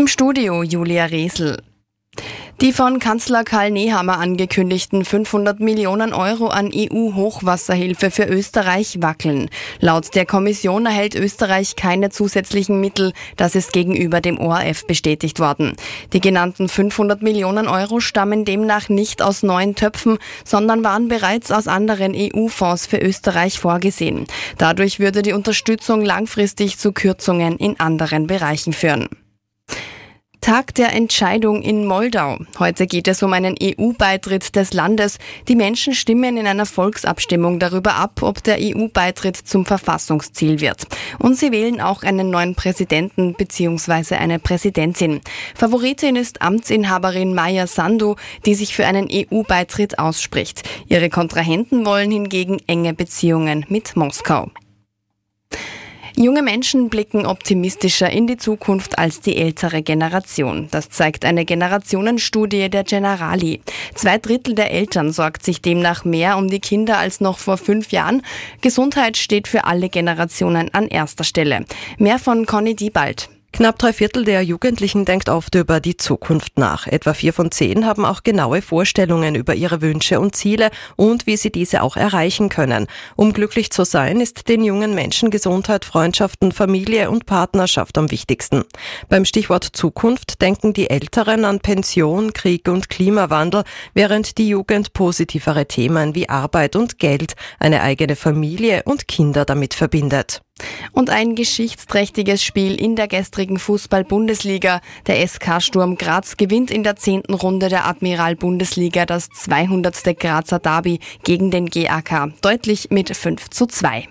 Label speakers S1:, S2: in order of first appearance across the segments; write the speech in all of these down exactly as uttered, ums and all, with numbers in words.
S1: Studio Julia Resl. Die von Kanzler Karl Nehammer angekündigten fünfhundert Millionen Euro an E U-Hochwasserhilfe für Österreich wackeln. Laut der Kommission erhält Österreich keine zusätzlichen Mittel. Das ist gegenüber dem O R F bestätigt worden. Die genannten fünfhundert Millionen Euro stammen demnach nicht aus neuen Töpfen, sondern waren bereits aus anderen E U-Fonds für Österreich vorgesehen. Dadurch würde die Unterstützung langfristig zu Kürzungen in anderen Bereichen führen. Tag der Entscheidung in Moldau. Heute geht es um einen E U-Beitritt des Landes. Die Menschen stimmen in einer Volksabstimmung darüber ab, ob der E U-Beitritt zum Verfassungsziel wird. Und sie wählen auch einen neuen Präsidenten bzw. eine Präsidentin. Favoritin ist Amtsinhaberin Maja Sandu, die sich für einen E U-Beitritt ausspricht. Ihre Kontrahenten wollen hingegen enge Beziehungen mit Moskau. Junge Menschen blicken optimistischer in die Zukunft als die ältere Generation. Das zeigt eine Generationenstudie der Generali. Zwei Drittel der Eltern sorgt sich demnach mehr um die Kinder als noch vor fünf Jahren. Gesundheit steht für alle Generationen an erster Stelle. Mehr von Conny Diebald.
S2: Knapp drei Viertel der Jugendlichen denkt oft über die Zukunft nach. Etwa vier von zehn haben auch genaue Vorstellungen über ihre Wünsche und Ziele und wie sie diese auch erreichen können. Um glücklich zu sein, ist den jungen Menschen Gesundheit, Freundschaften, Familie und Partnerschaft am wichtigsten. Beim Stichwort Zukunft denken die Älteren an Pension, Krieg und Klimawandel, während die Jugend positivere Themen wie Arbeit und Geld, eine eigene Familie und Kinder damit verbindet.
S1: Und ein geschichtsträchtiges Spiel in der gestrigen Fußball-Bundesliga. Der S K Sturm Graz gewinnt in der zehnten Runde der Admiral-Bundesliga das zweihundertste Grazer Derby gegen den G A K. Deutlich mit fünf zu zwei.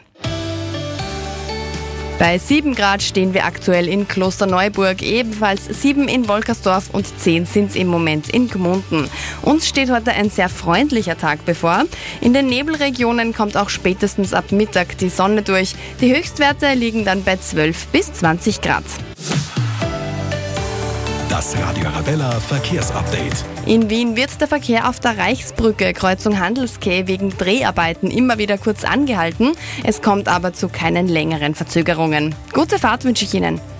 S1: Bei sieben Grad stehen wir aktuell in Klosterneuburg, ebenfalls sieben in Wolkersdorf und zehn sind es im Moment in Gmunden. Uns steht heute ein sehr freundlicher Tag bevor. In den Nebelregionen kommt auch spätestens ab Mittag die Sonne durch. Die Höchstwerte liegen dann bei zwölf bis zwanzig Grad.
S3: Das Radio Arabella Verkehrsupdate.
S1: In Wien wird der Verkehr auf der Reichsbrücke Kreuzung Handelskeh wegen Dreharbeiten immer wieder kurz angehalten. Es kommt aber zu keinen längeren Verzögerungen. Gute Fahrt wünsche ich Ihnen.